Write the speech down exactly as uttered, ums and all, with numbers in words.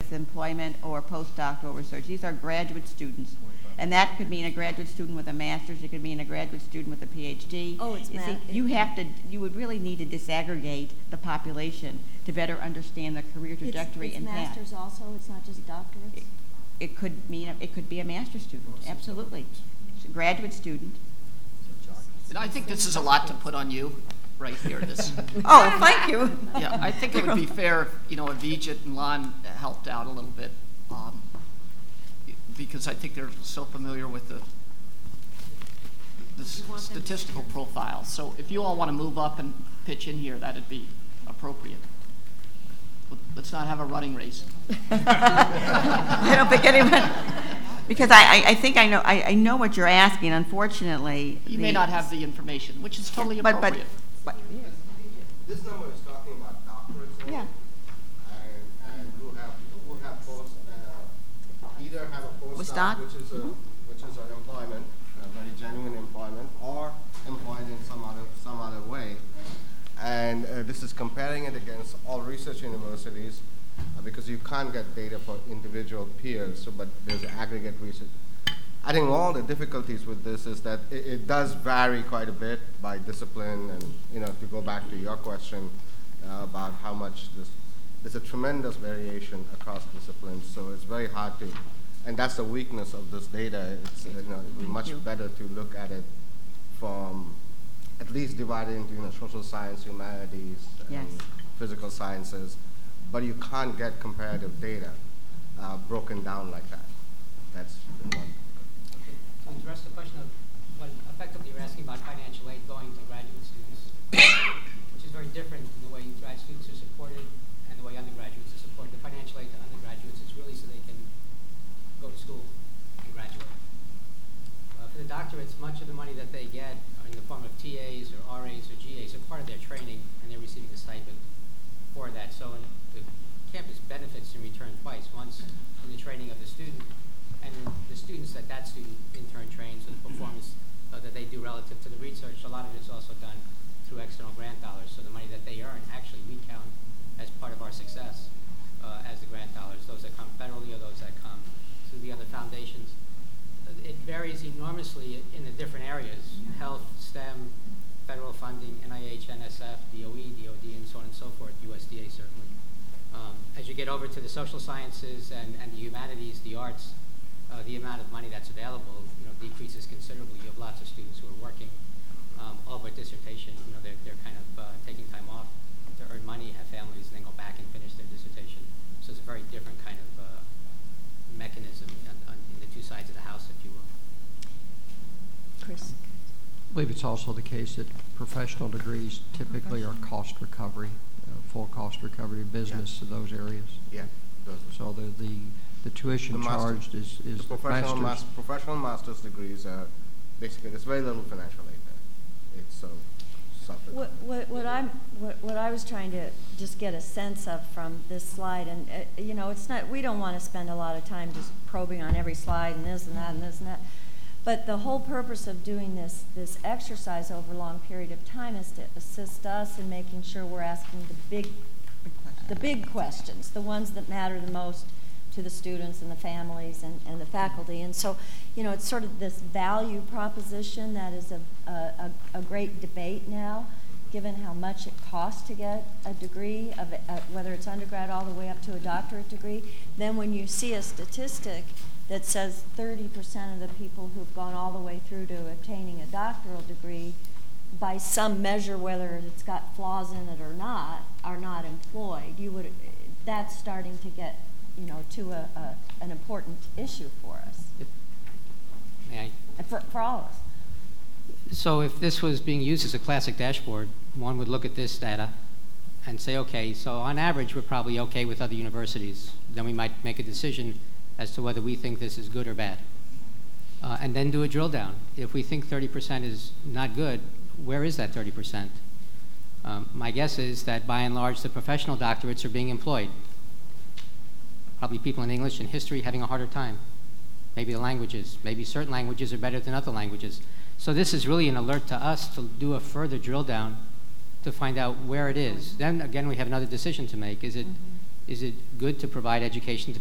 with employment or postdoctoral research. These are graduate students. And that could mean a graduate student with a master's. It could mean a graduate student with a P H D. Oh, it's you, see, you have to. You would really need to disaggregate the population to better understand the career trajectory it's, it's and path. masters also. It's not just doctorates. It, it could mean it could be a master's student. Absolutely, it's a graduate student. And I think this is a lot to put on you, right here. This. Oh, thank you. Yeah, I think it would be fair, you know, if Vijit and Lon helped out a little bit. Um, because I think they're so familiar with the, the statistical profile. So if you all want to move up and pitch in here, that'd be appropriate. Let's not have a running race. I don't think anyone, because I, I, I think I know I, I know what you're asking. Unfortunately, you may not have the information, which is totally but, appropriate. But, but, this number is talking about doctorates only, yeah. and, and who have who have post uh, either have a postdoc, Postdoc? which is a Mhm. which is an employment, a very genuine employment, or employed in some other some other way. And uh, this is comparing it against all research universities uh, because you can't get data for individual peers, so, but there's aggregate research. I think all the difficulties with this is that it, it does vary quite a bit by discipline, and you know, to go back to your question uh, about how much this, there's a tremendous variation across disciplines, so it's very hard to, and that's the weakness of this data. It's uh, you know, it would be much better to look at it from at least divided into you know, social science, humanities, and Yes. physical sciences, but you can't get comparative data uh, broken down like that. That's the one. To address the question of what effectively you're asking about financial aid going to graduate students, which is very different from the way grad students are supported and the way undergraduates are supported. The financial aid to undergraduates is really so they can go to school and graduate. Uh, for the doctorates, much of the money that they get are in the form of T As or R As or G As, are part of their training, and they're receiving a stipend for that. So in the campus benefits in return twice, once in the training of the student, and the students that that student in turn trains, and the performance uh, that they do relative to the research. A lot of it is also done through external grant dollars. So the money that they earn, actually, we count as part of our success uh, as the grant dollars, those that come federally or those that come through the other foundations. Uh, it varies enormously in the different areas: health, STEM, federal funding, N I H, N S F, D O E, D O D, and so on and so forth, U S D A certainly. Um, as you get over to the social sciences and, and the humanities, the arts, Uh, the amount of money that's available, you know, decreases considerably. You have lots of students who are working, um, all but dissertation. You know, they're they're kind of uh, taking time off to earn money, have families, and then go back and finish their dissertation. So it's a very different kind of uh, mechanism on, on, in the two sides of the house, if you will. Chris. I believe it's also the case that professional degrees typically are cost recovery, uh, full cost recovery business Yeah. to those areas. Yeah. Those So the the, the tuition The master- charged is, is the the professional, master's. mas- professional master's degrees are basically, there's very little financial aid there. It's so suffered. What, what, what I'm, what, what I was trying to just get a sense of from this slide, and uh, you know, it's not, we don't want to spend a lot of time just probing on every slide and this and that and this and that. But the whole purpose of doing this, this exercise over a long period of time is to assist us in making sure we're asking the big, the big questions, the ones that matter the most to the students and the families and, and the faculty. And so, you know, it's sort of this value proposition that is a, a, a great debate now, given how much it costs to get a degree, of uh, whether it's undergrad all the way up to a doctorate degree. Then when you see a statistic that says thirty percent of the people who've gone all the way through to obtaining a doctoral degree, by some measure, whether it's got flaws in it or not, are not employed, you would, that's starting to get, you know, to a, a an important issue for us. If, may I? And for, for all of us. So if this was being used as a classic dashboard, one would look at this data and say, okay, so on average, we're probably okay with other universities. Then we might make a decision as to whether we think this is good or bad. Uh, and then do a drill down. If we think thirty percent is not good, where is that thirty percent? Um, my guess is that by and large, the professional doctorates are being employed. Probably people in English and history having a harder time. Maybe the languages. Maybe certain languages are better than other languages. So this is really an alert to us to do a further drill down to find out where it is. Then again, we have another decision to make. Is it, Mm-hmm. is it good to provide education to